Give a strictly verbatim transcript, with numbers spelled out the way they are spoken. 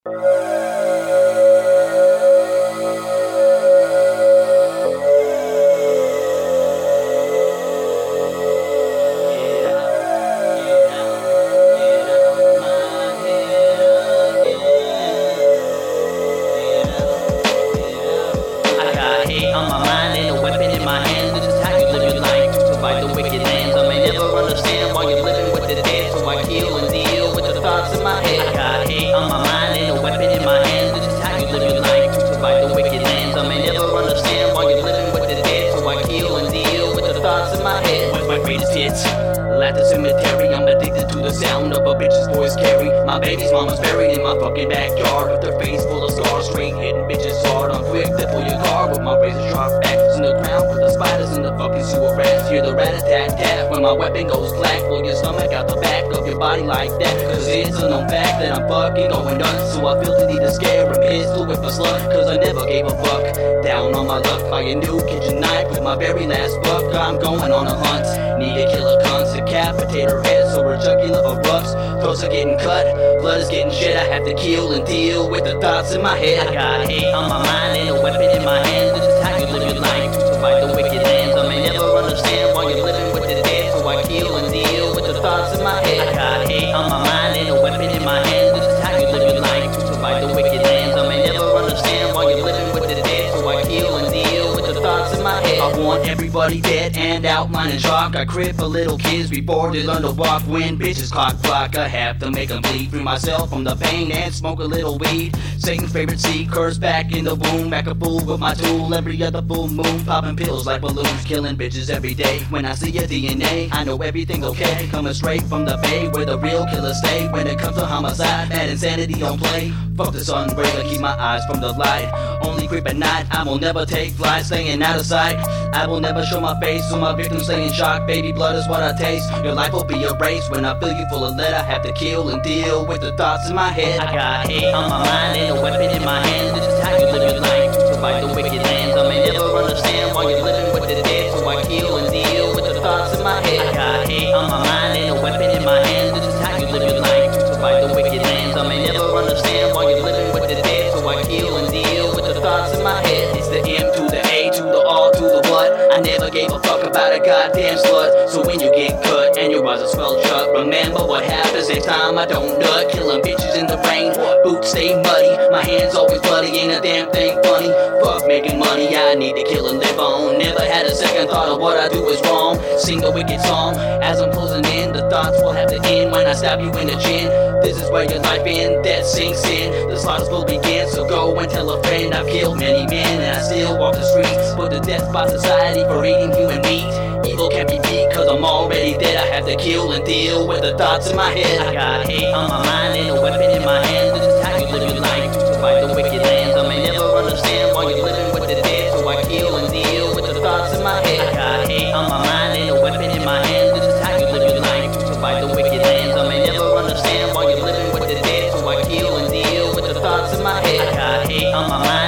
On my mind and a weapon in my hand. This is how you live your life, to fight the wicked lands. I may never understand why you're living with the dead, so I kill and deal with the thoughts in my head. I got hate on my mind and a weapon in my hand. This is how you live your life, to fight the wicked lands. I may never understand why you're living with the dead, so I kill and deal with the thoughts in my head. What's my greatest hits? At the cemetery, I'm addicted to the sound of a bitch's voice carry. My baby's mama's buried in my fucking backyard, with her face full of scars, straight hitting bitches hard. I'm quick to pull your car with my razor sharp axe in the ground, with the spiders in the fucking sewer rats. Hear the rat-a-tat-tat when my weapon goes clack. Pull your stomach out the back of your body like that, cause it's a known fact that I'm fucking going nuts. So I feel the need to scare a pistol with a slug, cause I never gave a fuck. Down on my luck, buy a new kitchen knife with my very last buck. I'm going on a hunt, need to kill a cunt, decapitate her head so her jugular erupts. Throats are getting cut, blood is getting shed. I have to kill and deal with the thoughts in my head. I got hate on my mind and a weapon in my hand. This is how you live your life, to fight the wicked lands. I may never understand why you're living with the dead, so I kill and deal with the thoughts in my head. I got hate on my mind and a weapon in my hand. This is how you live your life, to fight the wicked lands. I may never understand why you're living with the dead, so I kill and deal with the thoughts in my head. I want everybody dead and outline and chalk. I cripple little kids before they learn to walk. When bitches clock block, I have to make them bleed. Free myself from the pain and smoke a little weed. Satan's favorite seed, curse back in the womb. Back a fool with my tool every other full moon. Popping pills like balloons, killing bitches every day. When I see your D N A, I know everything's okay. Coming straight from the bay where the real killers stay. When it comes to homicide, mad insanity don't play. Fuck the sun breaker, keep my eyes from the light. Only creep at night, I will never take flight. Staying out of sight, I will never show my face, so my victims stay in shock. Baby blood is what I taste. Your life will be erased when I feel you full of lead. I have to kill and deal with the thoughts in my head. I got hate on my mind and a weapon in my hand. This is how you live your life, to fight the wicked lands. I may never understand why you're living with the dead, so I kill and deal with the thoughts in my head. I got hate on my mind and a weapon in my hand. This is how you live your life, to fight the wicked lands. I may never understand why you're living with the dead, so I kill and deal with the thoughts in my head. It's the M to the A to the R to the what. I never gave a fuck about a goddamn slut. So when you get cut and your eyes are swelled shut, remember what happens every time I don't nut. Killing bitches in the rain, boots stay muddy, my hands always bloody, ain't a damn thing funny. Fuck making money, I need to kill and live on. Never had a second thought of what I do is wrong. Sing a wicked song as I'm closing in. The thoughts will have to end when I stab you in the chin. This is where your life ends, death sinks in. The slaughters will begin, so go and tell a friend. I've killed many men and I still walk the streets. Put to death by society for eating human meat. Evil can't be beat cause I'm already dead. I have to kill and deal with the thoughts in my head. I got hate on my mind and a weapon in my hand. This is how you live your life, to fight the wicked lands. I may never understand why you're living with the dead, so I kill and deal with the thoughts in my head. I got hate on my mind and a weapon in my hand. This is how you live your life, to fight the wicked lands. I may never understand why you're living with the dead, so I kill and deal with the thoughts in my head. I got hate on my mind.